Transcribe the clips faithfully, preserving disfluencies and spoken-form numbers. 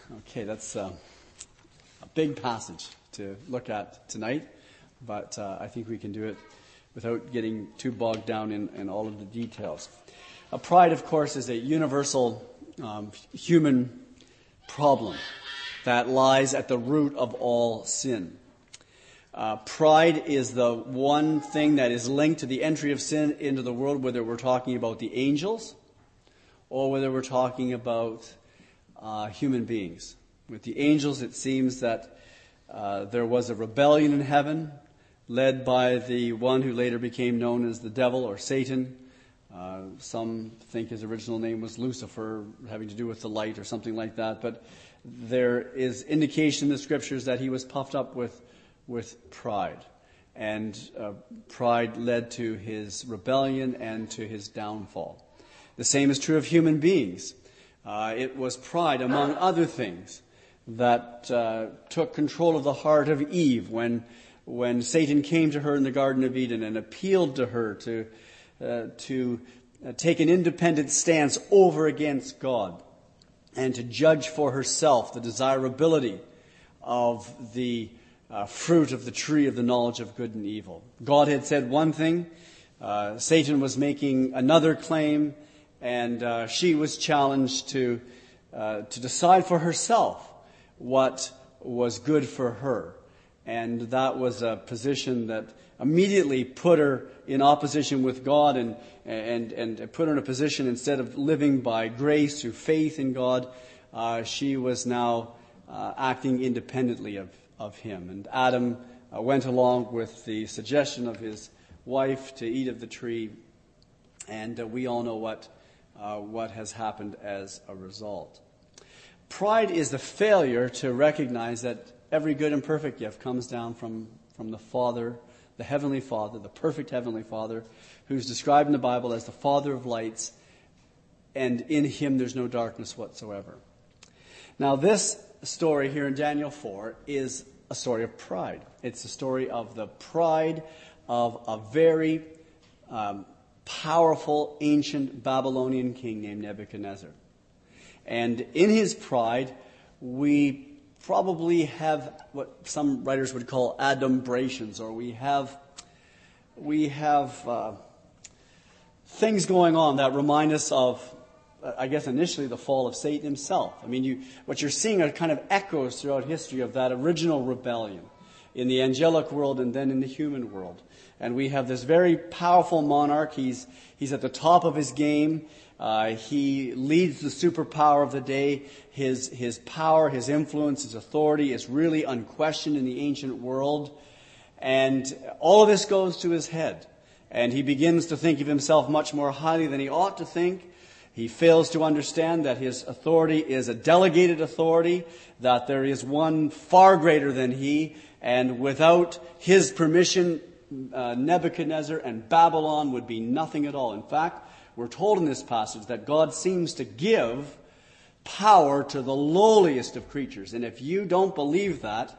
Okay, that's uh, a big passage to look at tonight, but uh, I think we can do it without getting too bogged down in, in all of the details. Uh, pride, of course, is a universal um, human problem that lies at the root of all sin. Uh, pride is the one thing that is linked to the entry of sin into the world, whether we're talking about the angels or whether we're talking about uh, human beings. With the angels, it seems that uh, there was a rebellion in heaven led by the one who later became known as the devil or Satan. Uh, some think his original name was Lucifer, having to do with the light or something like that. But there is indication in the scriptures that he was puffed up with with pride. And uh, pride led to his rebellion and to his downfall. The same is true of human beings. Uh, it was pride, among other things, that uh, took control of the heart of Eve when when Satan came to her in the Garden of Eden and appealed to her to uh, to uh, take an independent stance over against God and to judge for herself the desirability of the uh, fruit of the tree of the knowledge of good and evil. God had said one thing, uh, Satan was making another claim, and uh, she was challenged to uh, to decide for herself what was good for her. And that was a position that immediately put her in opposition with God and and and put her in a position, instead of living by grace through faith in God, uh, she was now uh, acting independently of, of him. And Adam uh, went along with the suggestion of his wife to eat of the tree, and uh, we all know what uh, what has happened as a result. Pride is the failure to recognize that every good and perfect gift comes down from, from the Father, the Heavenly Father, the perfect Heavenly Father, who's described in the Bible as the Father of lights, and in him there's no darkness whatsoever. Now, this story here in Daniel four is a story of pride. It's a story of the pride of a very um, powerful, ancient Babylonian king named Nebuchadnezzar. And in his pride, we probably have what some writers would call adumbrations, or we have we have uh, things going on that remind us of, uh, I guess, initially the fall of Satan himself. I mean, you what you're seeing are kind of echoes throughout history of that original rebellion in the angelic world and then in the human world. And we have this very powerful monarch. He's he's at the top of his game. Uh, he leads the superpower of the day. His his power, his influence, his authority is really unquestioned in the ancient world. And all of this goes to his head. And he begins to think of himself much more highly than he ought to think. He fails to understand that his authority is a delegated authority, that there is one far greater than he, and without his permission, uh, Nebuchadnezzar and Babylon would be nothing at all. In fact, we're told in this passage that God seems to give power to the lowliest of creatures. And if you don't believe that,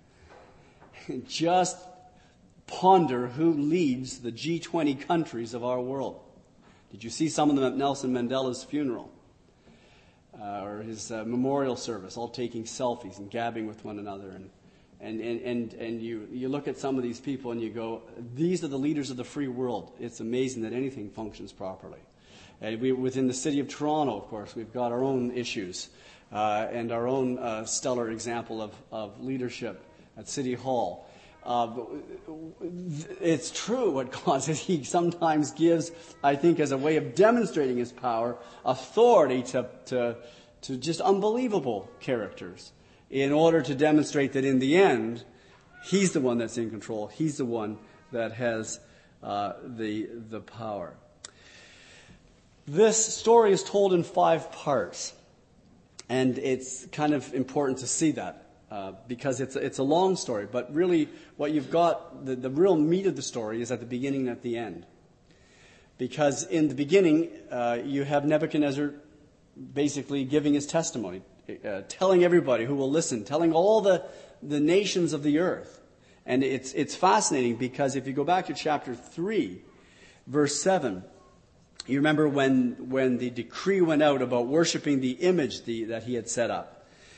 just ponder who leads the G twenty countries of our world. Did you see some of them at Nelson Mandela's funeral? Uh, or his uh, memorial service, all taking selfies and gabbing with one another. And and, and, and, and you, you look at some of these people and you go, these are the leaders of the free world. It's amazing that anything functions properly. And we, within the city of Toronto, of course, we've got our own issues uh, and our own uh, stellar example of, of leadership at City Hall. Uh, it's true what God says. He sometimes gives, I think, as a way of demonstrating his power, authority to, to, to just unbelievable characters in order to demonstrate that in the end, he's the one that's in control. He's the one that has uh, the the power. This story is told in five parts, and it's kind of important to see that. Uh, because it's it's a long story, but really what you've got, the, the real meat of the story is at the beginning and at the end. Because in the beginning, uh, you have Nebuchadnezzar basically giving his testimony, uh, telling everybody who will listen, telling all the, the nations of the earth. And it's it's fascinating because if you go back to chapter three, verse seven, you remember when when the decree went out about worshiping the image the, that he had set up.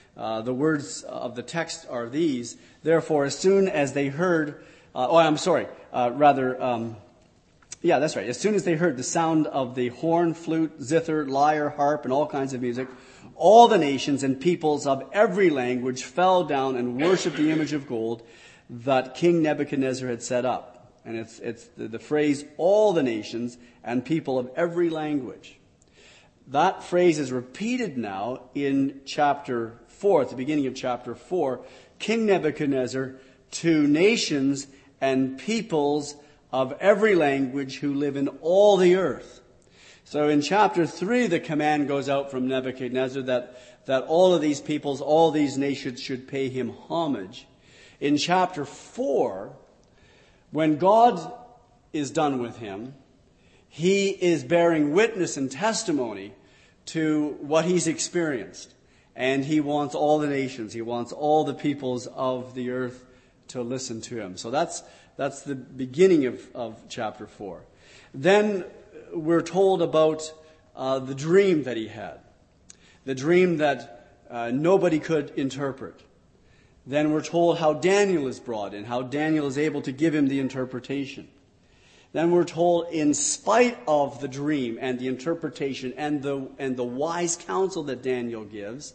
Uh, the words of the text are these: therefore, as soon as they heard, uh, oh, I'm sorry, uh, rather, um, yeah, that's right. As soon as they heard the sound of the horn, flute, zither, lyre, harp, and all kinds of music, all the nations and peoples of every language fell down and worshipped the image of gold that King Nebuchadnezzar had set up. And it's, it's the, the phrase, all the nations and people of every language. That phrase is repeated now in chapter four, at the beginning of chapter four. King Nebuchadnezzar to nations and peoples of every language who live in all the earth. So in chapter three, the command goes out from Nebuchadnezzar that, that all of these peoples, all these nations should pay him homage. In chapter four, when God is done with him, he is bearing witness and testimony to what he's experienced. And he wants all the nations, he wants all the peoples of the earth to listen to him. So that's that's the beginning of, of chapter four. Then we're told about uh, the dream that he had. The dream that uh, nobody could interpret. Then we're told how Daniel is brought in, how Daniel is able to give him the interpretation. Then we're told, in spite of the dream and the interpretation and the and the wise counsel that Daniel gives,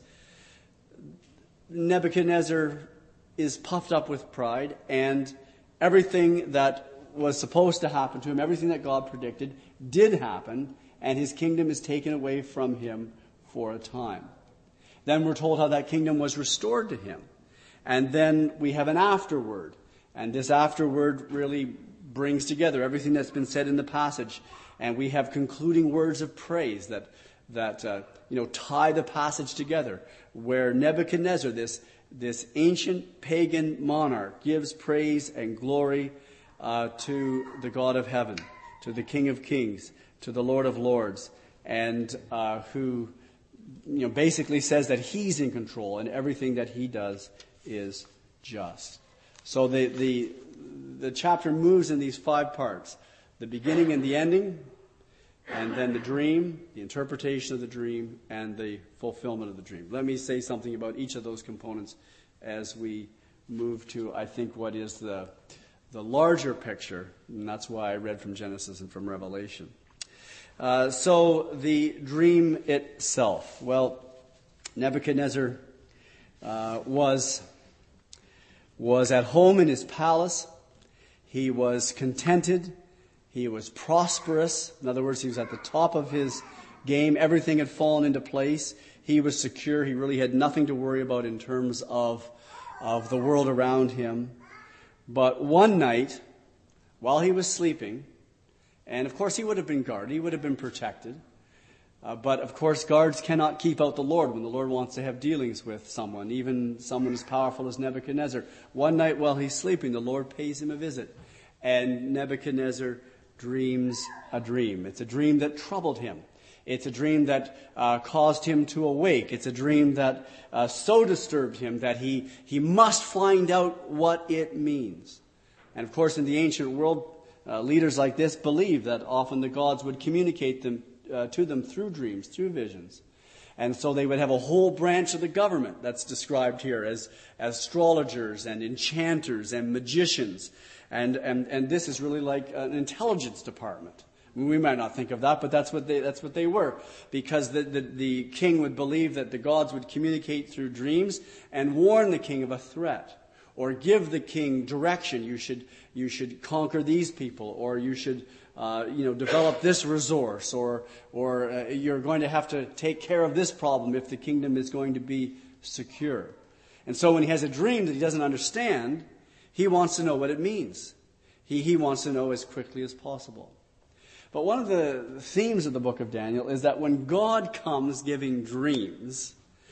Nebuchadnezzar is puffed up with pride, and everything that was supposed to happen to him, everything that God predicted, did happen, and his kingdom is taken away from him for a time. Then we're told how that kingdom was restored to him. And then we have an afterword. And this afterword really brings together everything that's been said in the passage. And we have concluding words of praise that, that uh, you know, tie the passage together, where Nebuchadnezzar, this, this ancient pagan monarch, gives praise and glory uh, to the God of heaven, to the King of kings, to the Lord of lords, and uh, who you know, basically says that he's in control and everything that he does is just. So the, the, the chapter moves in these five parts: the beginning and the ending, and then the dream, the interpretation of the dream, and the fulfillment of the dream. Let me say something about each of those components as we move to, I think, what is the, the larger picture, and that's why I read from Genesis and from Revelation. Uh, so the dream itself. Well, Nebuchadnezzar uh, was, was at home in his palace. He was contented. He was prosperous. In other words, he was at the top of his game. Everything had fallen into place. He was secure. He really had nothing to worry about in terms of, of the world around him. But one night, while he was sleeping, and of course he would have been guarded, he would have been protected. Uh, but of course guards cannot keep out the Lord when the Lord wants to have dealings with someone, even someone as powerful as Nebuchadnezzar. One night while he's sleeping, the Lord pays him a visit. And Nebuchadnezzar dreams a dream. It's a dream that troubled him. It's a dream that uh, caused him to awake. It's a dream that uh, so disturbed him that he, he must find out what it means. And of course, in the ancient world, Uh, leaders like this believed that often the gods would communicate them uh, to them through dreams, through visions. And so they would have a whole branch of the government that's described here as, as astrologers and enchanters and magicians. And, and, and this is really like an intelligence department. I mean, we might not think of that, but that's what they, that's what they were. Because the, the, the king would believe that the gods would communicate through dreams and warn the king of a threat, or give the king direction. You should you should conquer these people, or you should uh, you know develop this resource, or or uh, you're going to have to take care of this problem if the kingdom is going to be secure. And so when he has a dream that he doesn't understand, he wants to know what it means. He he wants to know as quickly as possible. But one of the themes of the book of Daniel is that when God comes giving dreams,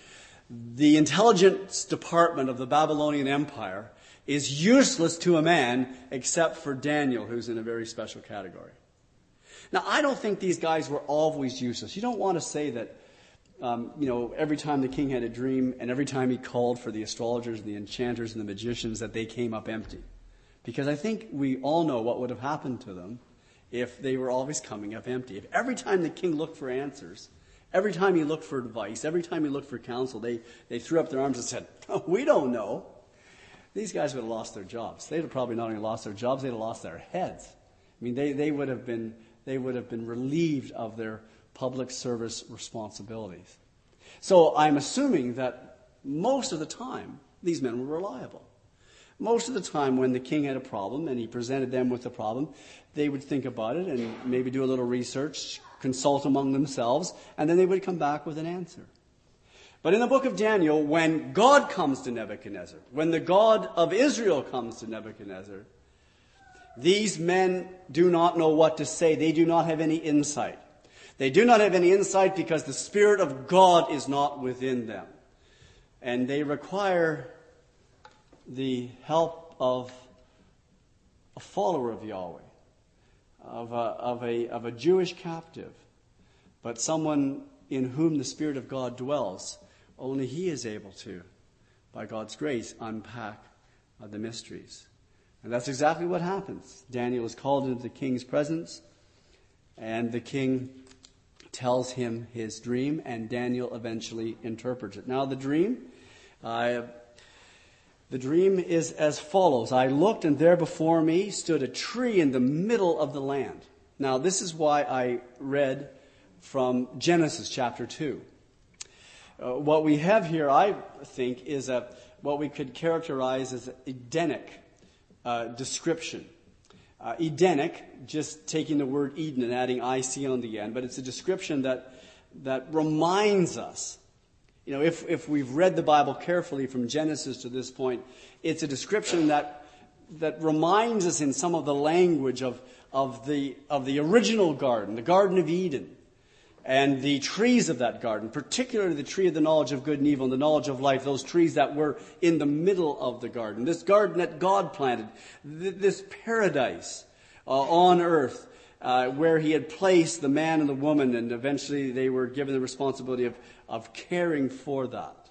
the intelligence department of the Babylonian Empire is useless to a man except for Daniel, who's in a very special category. Now, I don't think these guys were always useless. You don't want to say that, um, you know, every time the king had a dream and every time he called for the astrologers and the enchanters and the magicians that they came up empty. Because I think we all know what would have happened to them if they were always coming up empty. If every time the king looked for answers, Every time he looked for advice, every time he looked for counsel, they, they threw up their arms and said, oh, we don't know. These guys would have lost their jobs. They'd have probably not only lost their jobs, they'd have lost their heads. I mean, they, they would have been they would have been relieved of their public service responsibilities. So I'm assuming that most of the time, these men were reliable. Most of the time when the king had a problem and he presented them with a problem, they would think about it and maybe do a little research, consult among themselves, and then they would come back with an answer. But in the book of Daniel, when God comes to Nebuchadnezzar, when the God of Israel comes to Nebuchadnezzar, these men do not know what to say. They do not have any insight. They do not have any insight because the Spirit of God is not within them. And they require the help of a follower of Yahweh, of a, of a, of a Jewish captive, but someone in whom the Spirit of God dwells. Only he is able to, by God's grace, unpack uh, the mysteries. And that's exactly what happens. Daniel is called into the king's presence, and the king tells him his dream, and Daniel eventually interprets it. Now, the dream, uh, the dream is as follows. I looked, and there before me stood a tree in the middle of the land. Now, this is why I read from Genesis chapter two. Uh, what we have here, I think, is a what we could characterize as an Edenic uh, description. Uh, Edenic, just taking the word Eden and adding I C on the end, but it's a description that that reminds us. You know, if if we've read the Bible carefully from Genesis to this point, it's a description that that reminds us in some of the language of of the of the original garden, the Garden of Eden. And the trees of that garden, particularly the tree of the knowledge of good and evil and the knowledge of life, those trees that were in the middle of the garden. This garden that God planted, th- this paradise uh, on earth uh, where he had placed the man and the woman, and eventually they were given the responsibility of, of caring for that.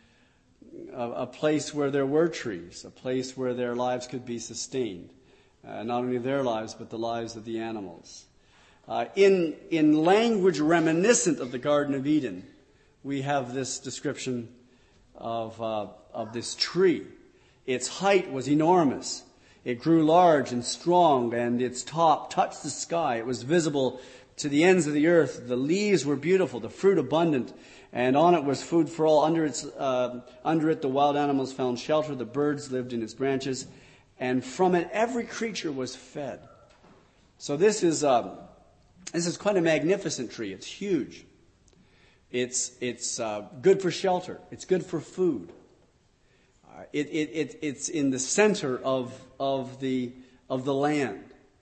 A, a place where there were trees, a place where their lives could be sustained. Uh, not only their lives, but the lives of the animals. Uh, in, in language reminiscent of the Garden of Eden, we have this description of, uh, of this tree. Its height was enormous. It grew large and strong, and its top touched the sky. It was visible to the ends of the earth. The leaves were beautiful, the fruit abundant, and on it was food for all. Under, its, uh, under it the wild animals found shelter. The birds lived in its branches, and from it every creature was fed. So this is... Uh, This is quite a magnificent tree. It's huge. It's it's uh, good for shelter. It's good for food. Uh, it, it it it's in the center of of the of the land.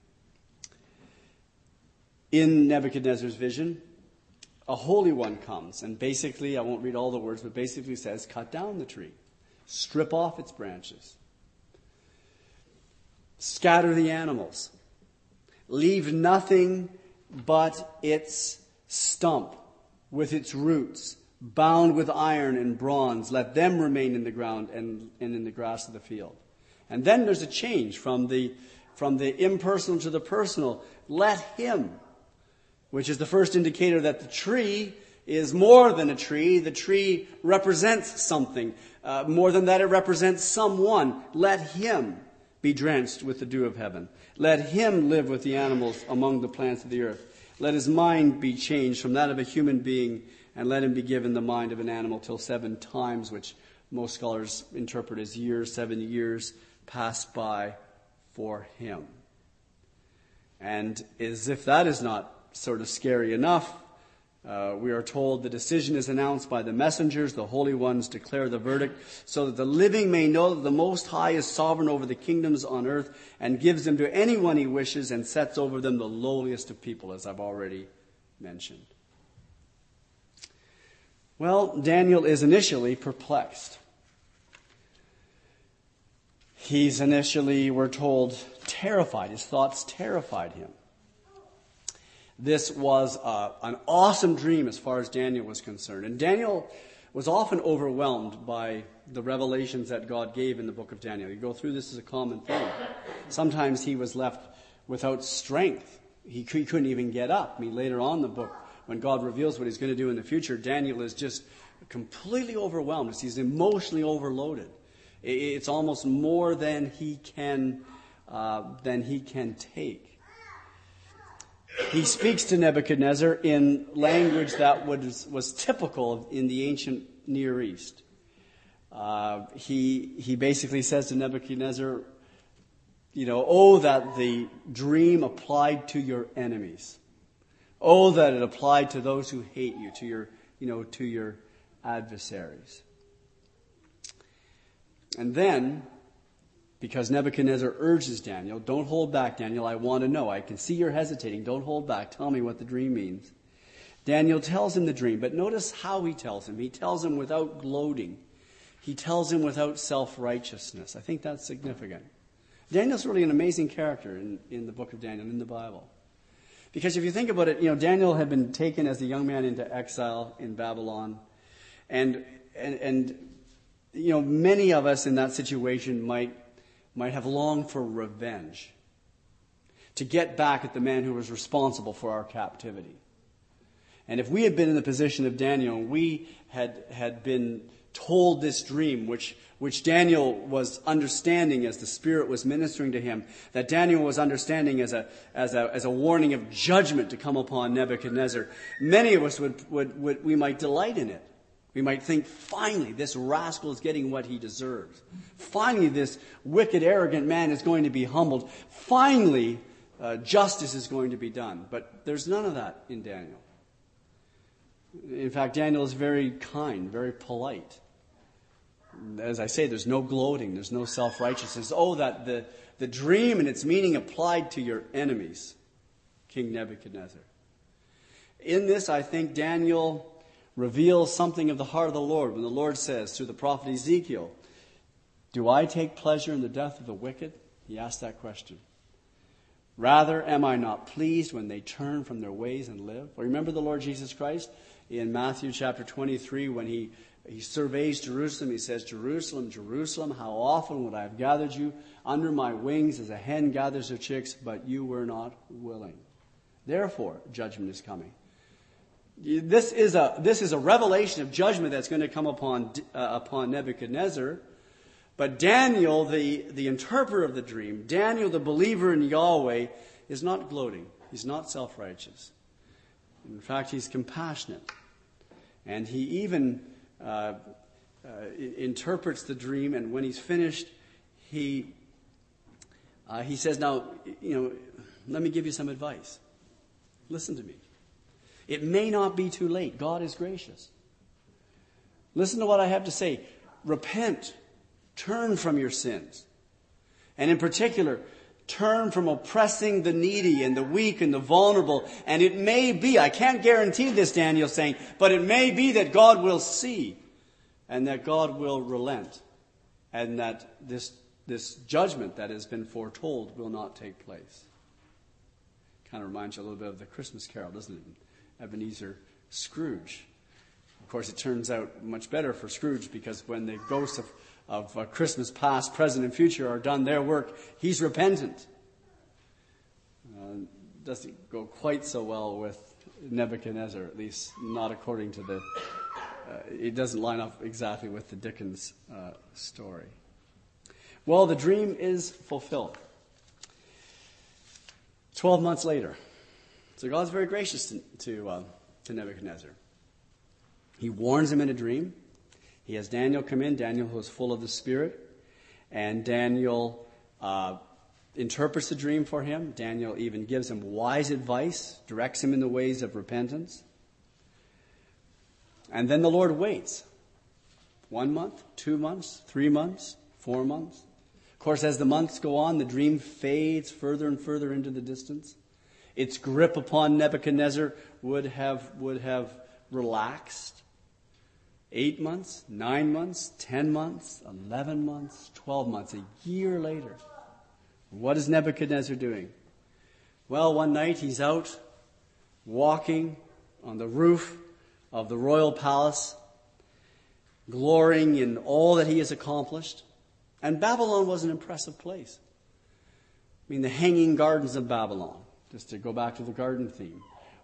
In Nebuchadnezzar's vision, a holy one comes, and basically, I won't read all the words, but basically says, cut down the tree, strip off its branches, scatter the animals, leave nothing but its stump with its roots, bound with iron and bronze. Let them remain in the ground and, and in the grass of the field. And then there's a change from the, from the impersonal to the personal. Let him, which is the first indicator that the tree is more than a tree. The tree represents something. Uh, more than that, it represents someone. Let him be drenched with the dew of heaven. Let him live with the animals among the plants of the earth. Let his mind be changed from that of a human being, and let him be given the mind of an animal till seven times, which most scholars interpret as years, seven years, pass by for him. And as if that is not sort of scary enough, Uh, we are told the decision is announced by the messengers. The holy ones declare the verdict so that the living may know that the Most High is sovereign over the kingdoms on earth and gives them to anyone he wishes and sets over them the lowliest of people, as I've already mentioned. Well, Daniel is initially perplexed. He's initially, we're told, terrified. His thoughts terrified him. This was uh, an awesome dream as far as Daniel was concerned. And Daniel was often overwhelmed by the revelations that God gave in the book of Daniel. You go through this as a common thing. Sometimes he was left without strength. He, he couldn't even get up. I mean, later on the book when God reveals what he's going to do in the future, Daniel is just completely overwhelmed. He's emotionally overloaded. It's almost more than he can uh, than he can take. He speaks to Nebuchadnezzar in language that was, was typical in the ancient Near East. Uh, he he basically says to Nebuchadnezzar, you know, oh, that the dream applied to your enemies. Oh, that it applied to those who hate you, to your, you know, to your adversaries. And then, because Nebuchadnezzar urges Daniel, don't hold back, Daniel, I want to know. I can see you're hesitating. Don't hold back. Tell me what the dream means. Daniel tells him the dream, but notice how he tells him. He tells him without gloating. He tells him without self-righteousness. I think that's significant. Daniel's really an amazing character in, in the book of Daniel, in the Bible. Because if you think about it, you know, Daniel had been taken as a young man into exile in Babylon. And, and, and you know, many of us in that situation might, might have longed for revenge. To get back at the man who was responsible for our captivity. And if we had been in the position of Daniel, we had, had been told this dream, which, which Daniel was understanding as the Spirit was ministering to him, that Daniel was understanding as a, as a, as a warning of judgment to come upon Nebuchadnezzar. Many of us would, would, would, we might delight in it. We might think, finally, this rascal is getting what he deserves. Finally, this wicked, arrogant man is going to be humbled. Finally, uh, justice is going to be done. But there's none of that in Daniel. In fact, Daniel is very kind, very polite. As I say, there's no gloating, there's no self-righteousness. Oh, that the, the dream and its meaning applied to your enemies, King Nebuchadnezzar. In this, I think Daniel reveals something of the heart of the Lord when the Lord says through the prophet Ezekiel, do I take pleasure in the death of the wicked? He asked that question. Rather, am I not pleased when they turn from their ways and live? Well, remember the Lord Jesus Christ in Matthew chapter twenty-three when he, he surveys Jerusalem. He says, Jerusalem, Jerusalem, how often would I have gathered you under my wings as a hen gathers her chicks, but you were not willing. Therefore, judgment is coming. This is a, this is a revelation of judgment that's going to come upon, uh, upon Nebuchadnezzar. But Daniel, the, the interpreter of the dream, Daniel, the believer in Yahweh, is not gloating. He's not self-righteous. In fact, he's compassionate. And he even uh, uh, interprets the dream, and when he's finished, he uh, he says, now, you know, let me give you some advice. Listen to me. It may not be too late. God is gracious. Listen to what I have to say. Repent. Turn from your sins. And in particular, turn from oppressing the needy and the weak and the vulnerable. And it may be, I can't guarantee this, Daniel's saying, but it may be that God will see and that God will relent and that this, this judgment that has been foretold will not take place. Kind of reminds you a little bit of the Christmas Carol, doesn't it? Ebenezer Scrooge. Of course, it turns out much better for Scrooge because when the ghosts of, of uh, Christmas past, present, and future are done their work, he's repentant. Uh, doesn't go quite so well with Nebuchadnezzar, at least not according to the... Uh, it doesn't line up exactly with the Dickens uh, story. Well, the dream is fulfilled. Twelve months later. So God's very gracious to, to, uh, to Nebuchadnezzar. He warns him in a dream. He has Daniel come in, Daniel who is full of the Spirit. And Daniel uh, interprets the dream for him. Daniel even gives him wise advice, directs him in the ways of repentance. And then the Lord waits. One month, two months, three months, four months. Of course, as the months go on, the dream fades further and further into the distance. Its grip upon Nebuchadnezzar would have, would have relaxed. Eight months, nine months, ten months, eleven months, twelve months, a year later. What is Nebuchadnezzar doing? Well, one night he's out walking on the roof of the royal palace, glorying in all that he has accomplished. And Babylon was an impressive place. I mean, the hanging gardens of Babylon, just to go back to the garden theme,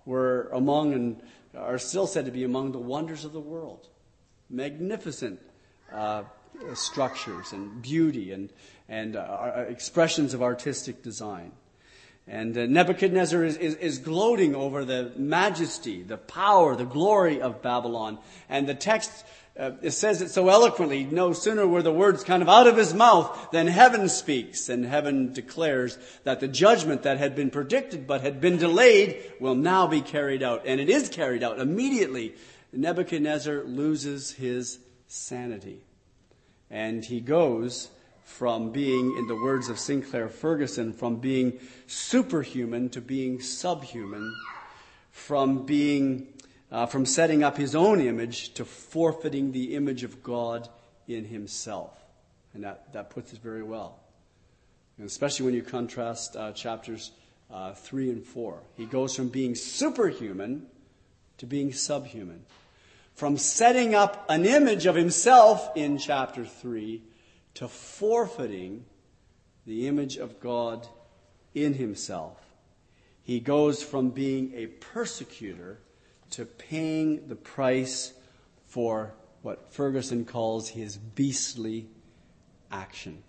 were among and are still said to be among the wonders of the world. Magnificent uh, structures and beauty and, and uh, expressions of artistic design. And uh, Nebuchadnezzar is, is, is gloating over the majesty, the power, the glory of Babylon. And the text uh, it says it so eloquently. No sooner were the words kind of out of his mouth than heaven speaks. And heaven declares that the judgment that had been predicted but had been delayed will now be carried out. And it is carried out immediately. Nebuchadnezzar loses his sanity. And he goes from being, in the words of Sinclair Ferguson, from being superhuman to being subhuman, from being, uh, from setting up his own image to forfeiting the image of God in himself. And that, that puts it very well. And especially when you contrast uh, chapters uh, three and four. He goes from being superhuman to being subhuman. From setting up an image of himself in chapter three to forfeiting the image of God in himself. He goes from being a persecutor to paying the price for what Ferguson calls his beastly action.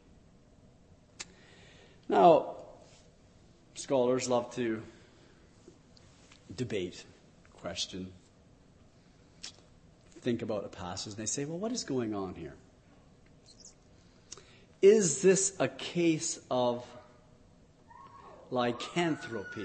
Now, scholars love to debate, question, think about a passage, and they say, well, what is going on here? Is this a case of lycanthropy?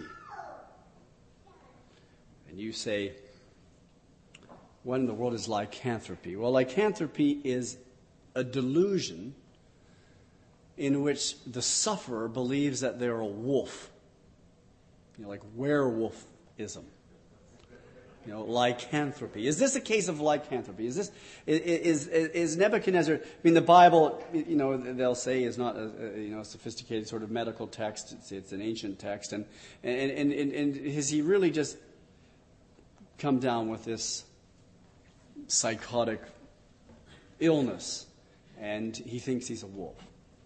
And you say, what in the world is lycanthropy? Well, lycanthropy is a delusion in which the sufferer believes that they're a wolf. You know, like werewolfism. You know, lycanthropy. Is this a case of lycanthropy? Is this is is, is Nebuchadnezzar? I mean, the Bible, you know, they'll say is not a, a you know sophisticated sort of medical text. It's, it's an ancient text, and and, and and and has he really just come down with this psychotic illness, and he thinks he's a wolf?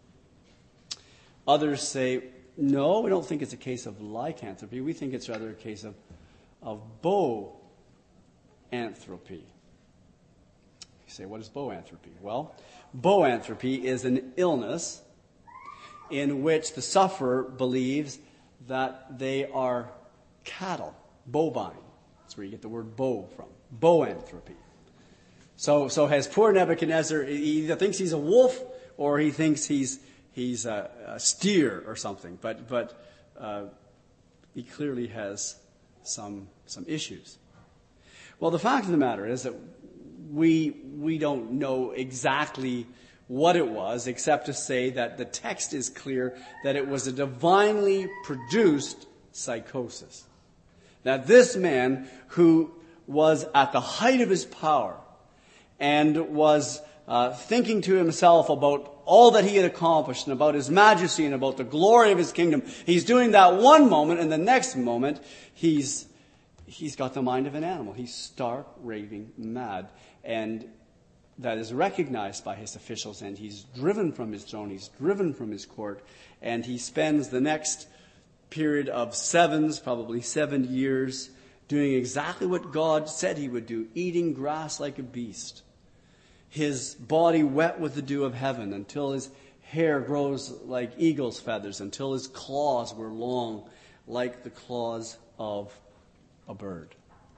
Others say, no, we don't think it's a case of lycanthropy. We think it's rather a case of of boanthropy. You say, what is boanthropy? Well, boanthropy is an illness in which the sufferer believes that they are cattle, bovine. That's where you get the word bow from. Boanthropy. So, so has poor Nebuchadnezzar, he either thinks he's a wolf or he thinks he's he's a, a steer or something. But but uh, he clearly has some some issues. Well, the fact of the matter is that we we don't know exactly what it was, except to say that the text is clear that it was a divinely produced psychosis. That this man, who was at the height of his power and was uh, thinking to himself about all that he had accomplished and about his majesty and about the glory of his kingdom, he's doing that one moment, and the next moment he's He's got the mind of an animal. He's stark, raving mad. And that is recognized by his officials. And he's driven from his throne. He's driven from his court. And he spends the next period of sevens, probably seven years, doing exactly what God said he would do, eating grass like a beast. His body wet with the dew of heaven until his hair grows like eagle's feathers, until his claws were long like the claws of a bird.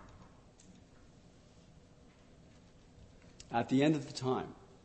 At the end of the time,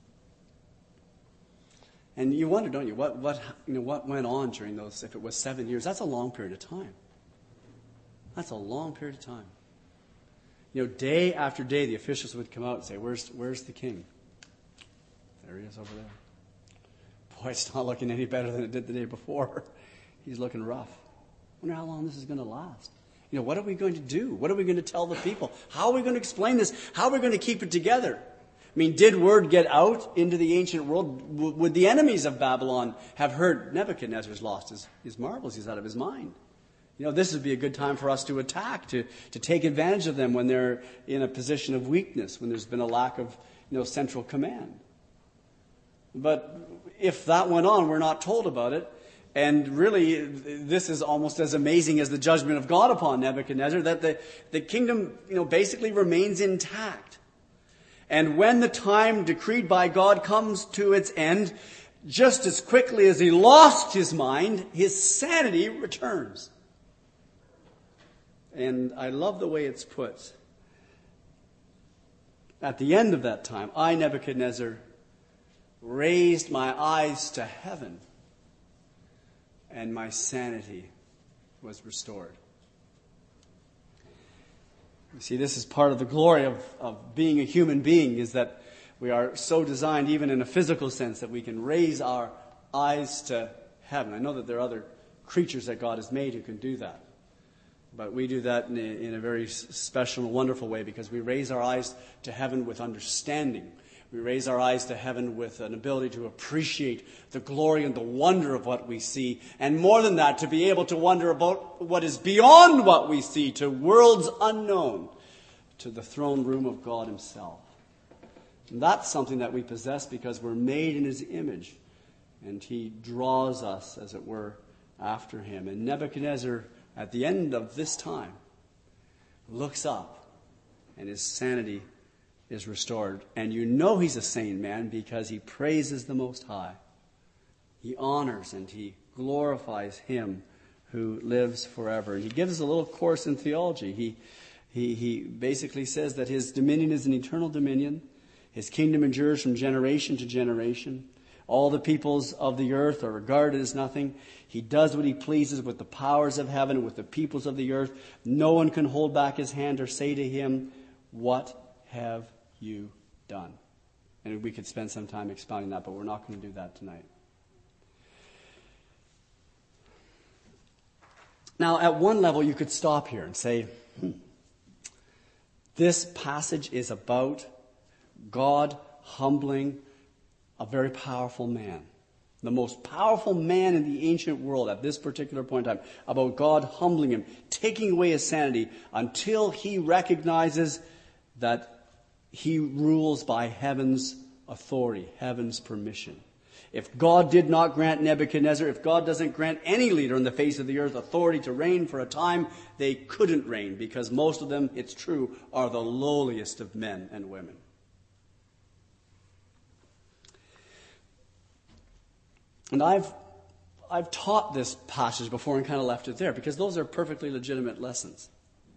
and you wonder, don't you, what what you know what went on during those? If it was seven years, that's a long period of time. That's a long period of time. You know, day after day, the officials would come out and say, "Where's where's the king?" There he is over there. Boy, it's not looking any better than it did the day before. He's looking rough. I wonder how long this is going to last. You know, what are we going to do? What are we going to tell the people? How are we going to explain this? How are we going to keep it together? I mean, did word get out into the ancient world? Would the enemies of Babylon have heard Nebuchadnezzar's lost his, his marbles? He's out of his mind. You know, this would be a good time for us to attack, to, to take advantage of them when they're in a position of weakness, when there's been a lack of, you know, central command. But if that went on, we're not told about it. And really, this is almost as amazing as the judgment of God upon Nebuchadnezzar, that the, the kingdom, you know, basically remains intact. And when the time decreed by God comes to its end, just as quickly as he lost his mind, his sanity returns. And I love the way it's put. At the end of that time, I, Nebuchadnezzar, raised my eyes to heaven, and my sanity was restored. You see, this is part of the glory of, of being a human being, is that we are so designed, even in a physical sense, that we can raise our eyes to heaven. I know that there are other creatures that God has made who can do that. But we do that in a, in a very special and wonderful way, because we raise our eyes to heaven with understanding. We raise our eyes to heaven with an ability to appreciate the glory and the wonder of what we see. And more than that, to be able to wonder about what is beyond what we see, to worlds unknown, to the throne room of God himself. And that's something that we possess because we're made in his image. And he draws us, as it were, after him. And Nebuchadnezzar, at the end of this time, looks up and his sanity is restored. And you know he's a sane man because he praises the Most High. He honors and he glorifies him who lives forever. And he gives us a little course in theology. He, he, he basically says that his dominion is an eternal dominion. His kingdom endures from generation to generation. All the peoples of the earth are regarded as nothing. He does what he pleases with the powers of heaven and with the peoples of the earth. No one can hold back his hand or say to him, "What have you done?" And we could spend some time expounding that, but we're not going to do that tonight. Now, at one level, you could stop here and say, hmm, this passage is about God humbling a very powerful man. The most powerful man in the ancient world at this particular point in time. About God humbling him, taking away his sanity until he recognizes that he rules by heaven's authority, heaven's permission. If God did not grant Nebuchadnezzar, if God doesn't grant any leader on the face of the earth authority to reign for a time, they couldn't reign, because most of them, it's true, are the lowliest of men and women. And I've I've taught this passage before and kind of left it there, because those are perfectly legitimate lessons.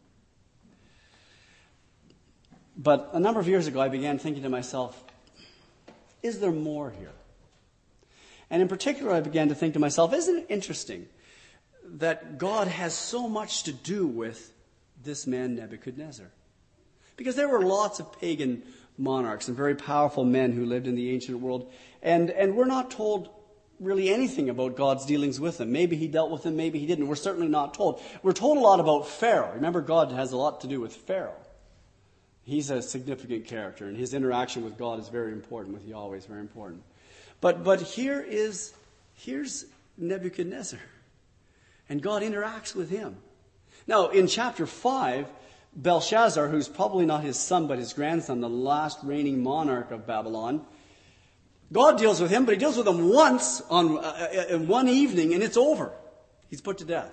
But a number of years ago, I began thinking to myself, is there more here? And in particular, I began to think to myself, isn't it interesting that God has so much to do with this man Nebuchadnezzar? Because there were lots of pagan monarchs and very powerful men who lived in the ancient world, and, and we're not told really anything about God's dealings with them. Maybe he dealt with them, maybe he didn't. We're certainly not told. We're told a lot about Pharaoh. Remember, God has a lot to do with Pharaoh. He's a significant character, and his interaction with God is very important, with Yahweh is very important. But but here is here's Nebuchadnezzar, and God interacts with him. Now, in chapter five, Belshazzar, who's probably not his son but his grandson, the last reigning monarch of Babylon, God deals with him, but he deals with him once on uh, in one evening, and it's over. He's put to death.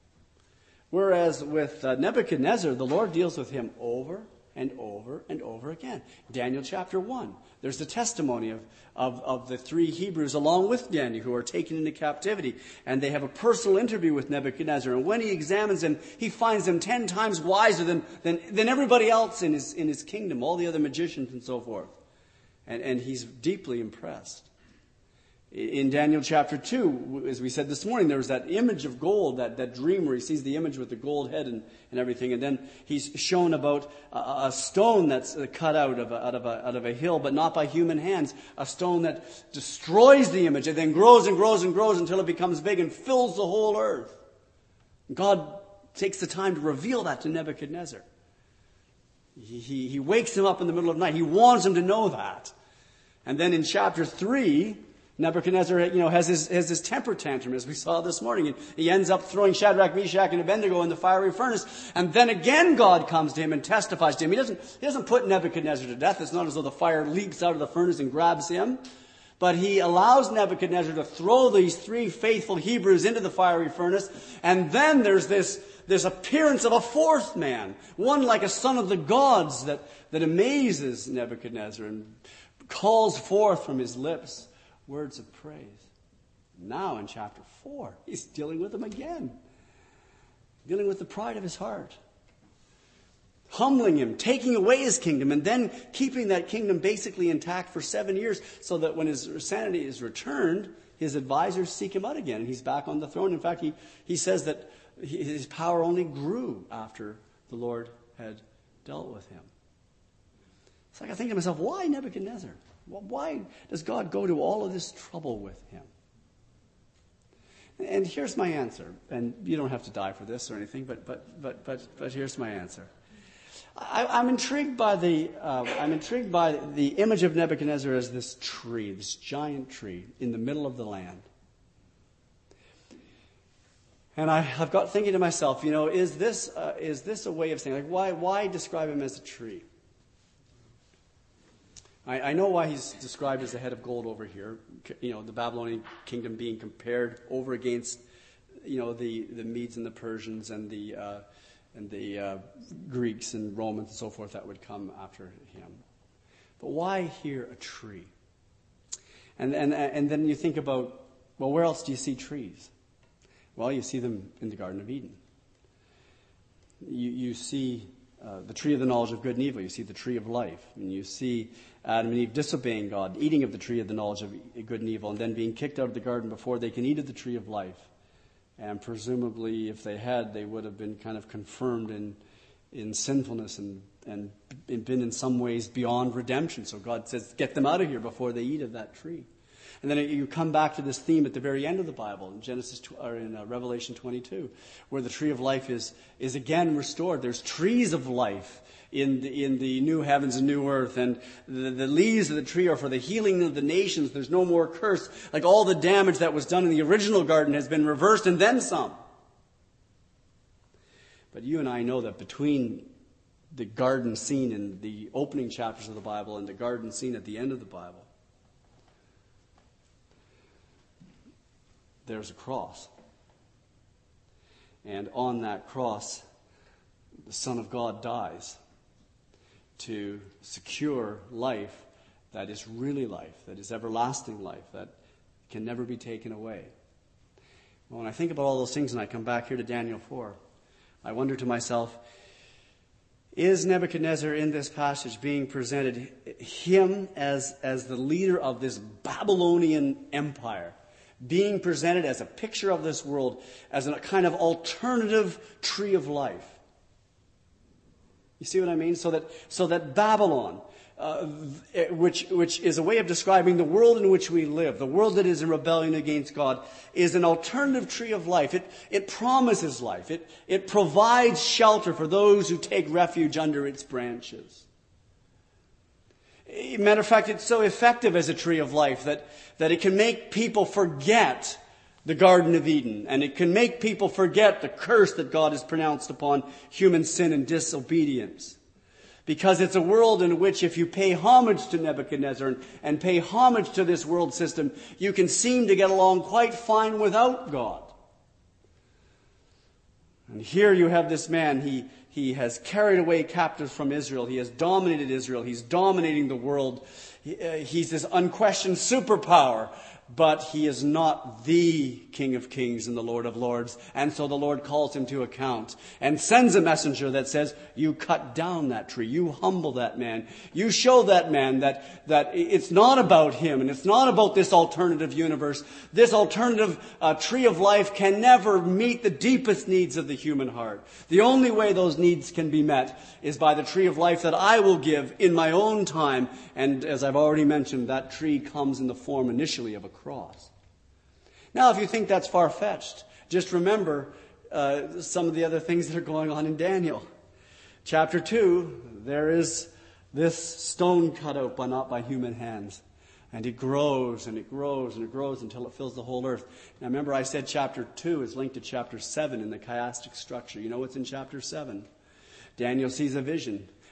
Whereas with uh, Nebuchadnezzar, the Lord deals with him over and over and over again. Daniel chapter one. There's the testimony of, of, of the three Hebrews along with Daniel who are taken into captivity. And they have a personal interview with Nebuchadnezzar. And when he examines him, he finds him ten times wiser than, than, than everybody else in his, in his kingdom, all the other magicians and so forth. And, and he's deeply impressed. In Daniel chapter two, as we said this morning, there was that image of gold, that, that dream where he sees the image with the gold head and, and everything. And then he's shown about a, a stone that's cut out of, a, out, of a, out of a hill, but not by human hands. A stone that destroys the image and then grows and grows and grows until it becomes big and fills the whole earth. God takes the time to reveal that to Nebuchadnezzar. He, he, he wakes him up in the middle of the night. He wants him to know that. And then in chapter three, Nebuchadnezzar, you know, has his, has his temper tantrum, as we saw this morning. And he ends up throwing Shadrach, Meshach, and Abednego in the fiery furnace. And then again God comes to him and testifies to him. He doesn't, he doesn't put Nebuchadnezzar to death. It's not as though the fire leaps out of the furnace and grabs him. But he allows Nebuchadnezzar to throw these three faithful Hebrews into the fiery furnace. And then there's this, this appearance of a fourth man, one like a son of the gods that, that amazes Nebuchadnezzar and calls forth from his lips words of praise. Now in chapter four, he's dealing with him again. Dealing with the pride of his heart. Humbling him, taking away his kingdom, and then keeping that kingdom basically intact for seven years so that when his sanity is returned, his advisors seek him out again and he's back on the throne. In fact, he, he says that his power only grew after the Lord had dealt with him. It's like I think to myself, why Nebuchadnezzar? Why does God go to all of this trouble with him? And here's my answer. And you don't have to die for this or anything, but but but but but here's my answer. I, I'm intrigued by the uh, I'm intrigued by the image of Nebuchadnezzar as this tree, this giant tree in the middle of the land. And I, I've got thinking to myself, you know, is this uh, is this a way of saying, like, why why describe him as a tree? I, I know why he's described as the head of gold over here. You know, the Babylonian kingdom being compared over against, you know, the, the Medes and the Persians and the uh, and the uh, Greeks and Romans and so forth that would come after him. But why here a tree? And and and then you think about, well, where else do you see trees? Well, you see them in the Garden of Eden. You you see uh, the tree of the knowledge of good and evil. You see the tree of life. And you see Adam and Eve disobeying God, eating of the tree of the knowledge of good and evil, and then being kicked out of the garden before they can eat of the tree of life. And presumably, if they had, they would have been kind of confirmed in in sinfulness and, and been in some ways beyond redemption. So God says, get them out of here before they eat of that tree. And then you come back to this theme at the very end of the Bible, in Genesis or in uh, Revelation twenty-two, where the tree of life is is again restored. There's trees of life in the, in the new heavens and new earth, and the, the leaves of the tree are for the healing of the nations. There's no more curse. Like all the damage that was done in the original garden has been reversed and then some. But you and I know that between the garden scene in the opening chapters of the Bible and the garden scene at the end of the Bible, there's a cross. And on that cross, the Son of God dies to secure life that is really life, that is everlasting life, that can never be taken away. When I think about all those things and I come back here to Daniel four, I wonder to myself, is Nebuchadnezzar in this passage being presented, him as, as the leader of this Babylonian empire, being presented as a picture of this world, as a kind of alternative tree of life? You see what I mean? So that so that Babylon, uh, which which is a way of describing the world in which we live, the world that is in rebellion against God, is an alternative tree of life. It it promises life. It it provides shelter for those who take refuge under its branches. Matter of fact, it's so effective as a tree of life that, that it can make people forget the Garden of Eden. And it can make people forget the curse that God has pronounced upon human sin and disobedience. Because it's a world in which if you pay homage to Nebuchadnezzar and, and pay homage to this world system, you can seem to get along quite fine without God. And here you have this man, he He has carried away captives from Israel. He has dominated Israel. He's dominating the world. He, uh, he's this unquestioned superpower. But he is not the King of Kings and the Lord of Lords. And so the Lord calls him to account and sends a messenger that says, you cut down that tree. You humble that man. You show that man that, that it's not about him and it's not about this alternative universe. This alternative uh, tree of life can never meet the deepest needs of the human heart. The only way those needs can be met is by the tree of life that I will give in my own time. And as I've already mentioned, that tree comes in the form initially of a cross. Now, if you think that's far-fetched, just remember uh, some of the other things that are going on in Daniel. Chapter two, there is this stone cut out, but not by human hands. And it grows and it grows and it grows until it fills the whole earth. Now, remember I said chapter two is linked to chapter seven in the chiastic structure. You know what's in chapter seven? Daniel sees a vision.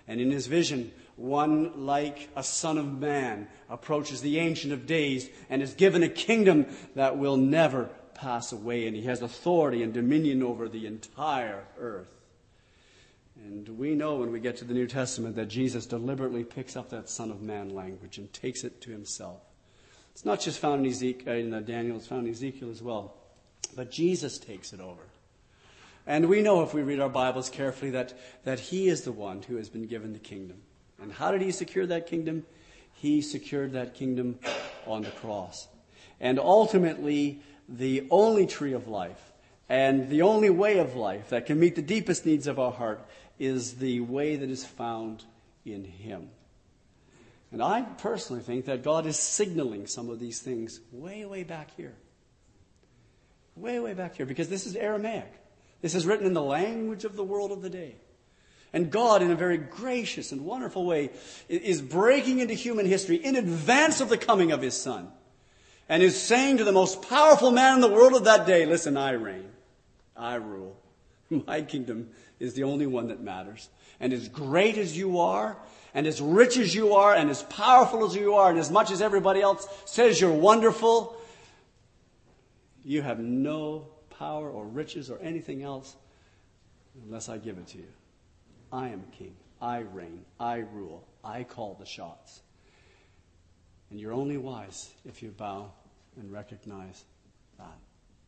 And in his vision, one like a son of man approaches the Ancient of Days and is given a kingdom that will never pass away. And he has authority and dominion over the entire earth. And we know when we get to the New Testament that Jesus deliberately picks up that Son of Man language and takes it to himself. It's not just found in, Ezekiel, in Daniel, it's found in Ezekiel as well. But Jesus takes it over. And we know if we read our Bibles carefully that, that he is the one who has been given the kingdom. And how did he secure that kingdom? He secured that kingdom on the cross. And ultimately, the only tree of life and the only way of life that can meet the deepest needs of our heart is the way that is found in him. And I personally think that God is signaling some of these things way, way back here. Way, way back here. Because this is Aramaic. This is written in the language of the world of the day. And God, in a very gracious and wonderful way, is breaking into human history in advance of the coming of his Son. And is saying to the most powerful man in the world of that day, listen, I reign. I rule. My kingdom is the only one that matters. And as great as you are, and as rich as you are, and as powerful as you are, and as much as everybody else says you're wonderful, you have no power or riches or anything else unless I give it to you. I am king. I reign. I rule. I call the shots. And you're only wise if you bow and recognize that.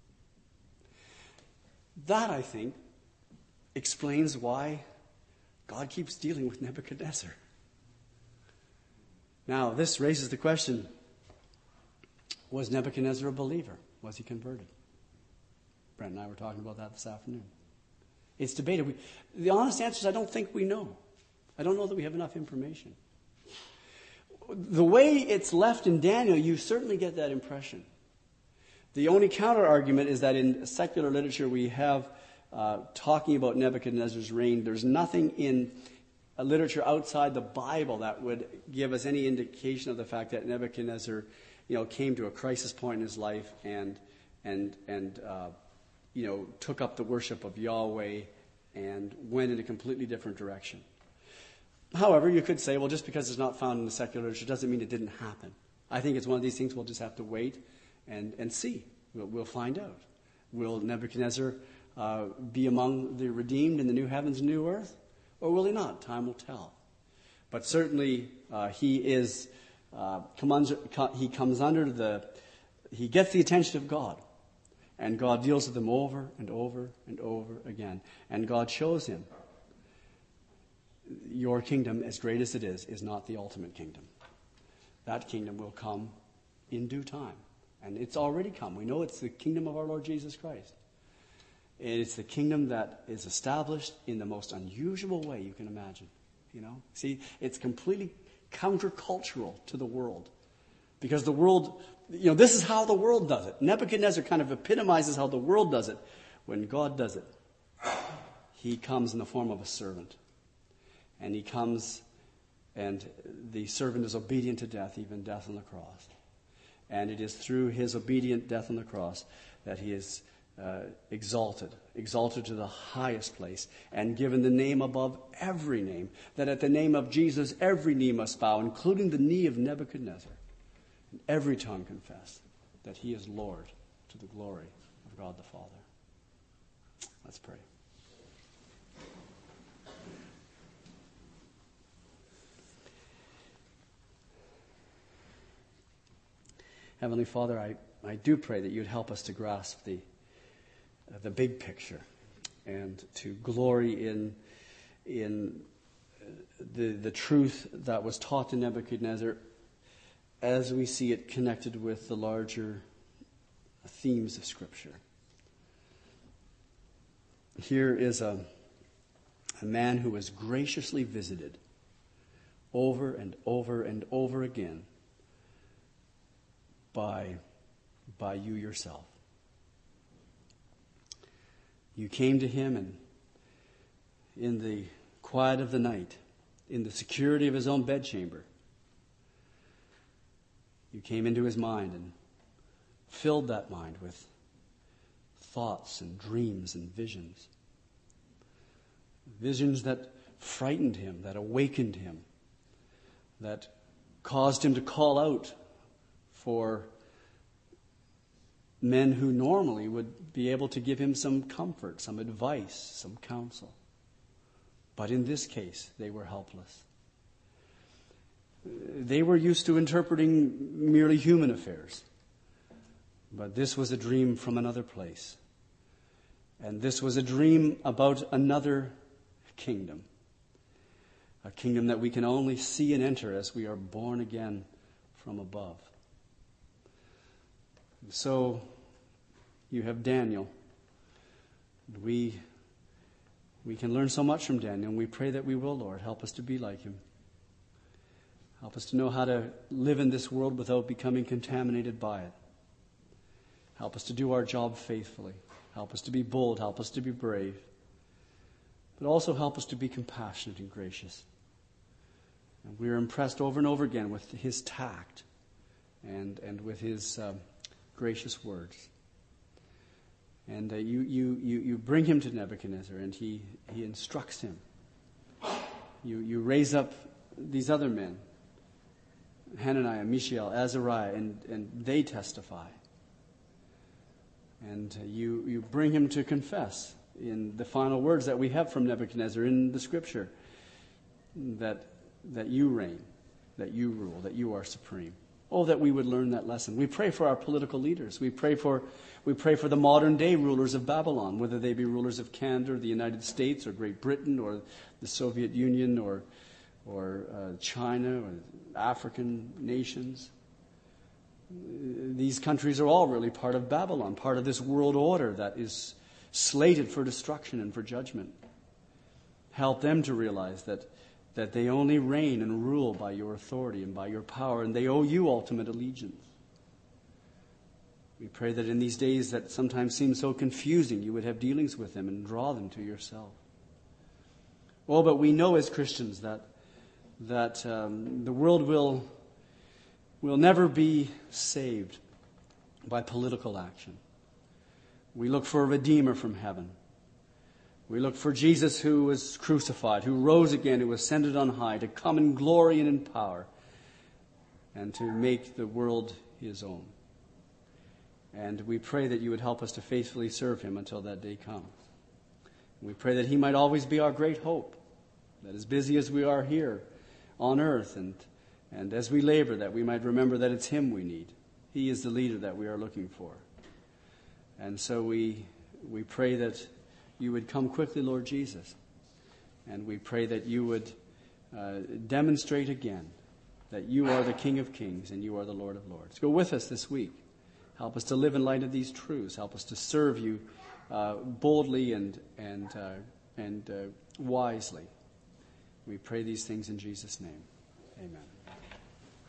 That, I think, explains why God keeps dealing with Nebuchadnezzar. Now, this raises the question, was Nebuchadnezzar a believer? Was he converted? Brent and I were talking about that this afternoon. It's debated. We, the honest answer is I don't think we know. I don't know that we have enough information. The way it's left in Daniel, you certainly get that impression. The only counter-argument is that in secular literature we have uh, talking about Nebuchadnezzar's reign. There's nothing in a literature outside the Bible that would give us any indication of the fact that Nebuchadnezzar, you know, came to a crisis point in his life and and and uh, you know took up the worship of Yahweh and went in a completely different direction. However, you could say, well, just because it's not found in the secular literature doesn't mean it didn't happen. I think it's one of these things we'll just have to wait and, and see. We'll, we'll find out. Will Nebuchadnezzar uh, be among the redeemed in the new heavens and new earth? Or will he not? Time will tell. But certainly uh, he is, uh, come under, he comes under the, he gets the attention of God. And God deals with him over and over and over again. And God shows him, your kingdom, as great as it is, is not the ultimate kingdom. That kingdom will come in due time. And it's already come. We know it's the kingdom of our Lord Jesus Christ. It's the kingdom that is established in the most unusual way you can imagine. You know, see, it's completely countercultural to the world. Because the world, you know, this is how the world does it. Nebuchadnezzar kind of epitomizes how the world does it. When God does it, he comes in the form of a servant. And he comes, and the servant is obedient to death, even death on the cross. And it is through his obedient death on the cross that he is uh, exalted, exalted to the highest place, and given the name above every name, that at the name of Jesus every knee must bow, including the knee of Nebuchadnezzar, and every tongue confess that he is Lord to the glory of God the Father. Let's pray. Heavenly Father, I, I do pray that you'd help us to grasp the uh, the big picture and to glory in in the the truth that was taught to Nebuchadnezzar as we see it connected with the larger themes of Scripture. Here is a, a man who was graciously visited over and over and over again by, by you yourself. You came to him, and in the quiet of the night, in the security of his own bedchamber, you came into his mind and filled that mind with thoughts and dreams and visions. Visions that frightened him, that awakened him, that caused him to call out for men who normally would be able to give him some comfort, some advice, some counsel. But in this case, they were helpless. They were used to interpreting merely human affairs. But this was a dream from another place. And this was a dream about another kingdom. A kingdom that we can only see and enter as we are born again from above. So, you have Daniel. We, we can learn so much from Daniel, and we pray that we will, Lord. Help us to be like him. Help us to know how to live in this world without becoming contaminated by it. Help us to do our job faithfully. Help us to be bold. Help us to be brave. But also help us to be compassionate and gracious. And we are impressed over and over again with his tact and, and with his um, gracious words. And uh, you, you, you, you bring him to Nebuchadnezzar, and he, he instructs him. You, you raise up these other men, Hananiah, Mishael, Azariah, and, and they testify. And uh, you, you bring him to confess in the final words that we have from Nebuchadnezzar in the Scripture, that, that you reign, that you rule, that you are supreme. Oh, that we would learn that lesson. We pray for our political leaders. We pray for we pray for the modern day rulers of Babylon, whether they be rulers of Canada or the United States or Great Britain or the Soviet Union or or uh, China or African nations. These countries are all really part of Babylon, part of this world order that is slated for destruction and for judgment. Help them to realize that that they only reign and rule by your authority and by your power, and they owe you ultimate allegiance. We pray that in these days that sometimes seem so confusing, you would have dealings with them and draw them to yourself. Oh, but we know as Christians that that um, the world will will never be saved by political action. We look for a Redeemer from heaven. We look for Jesus who was crucified, who rose again, who ascended on high, to come in glory and in power, and to make the world his own. And we pray that you would help us to faithfully serve him until that day comes. We pray that he might always be our great hope, that as busy as we are here on earth and, and as we labor, that we might remember that it's him we need. He is the leader that we are looking for. And so we we pray that you would come quickly, Lord Jesus. And we pray that you would uh, demonstrate again that you are the King of Kings and you are the Lord of Lords. Go with us this week. Help us to live in light of these truths. Help us to serve you uh, boldly and and uh, and uh, wisely. We pray these things in Jesus' name. Amen.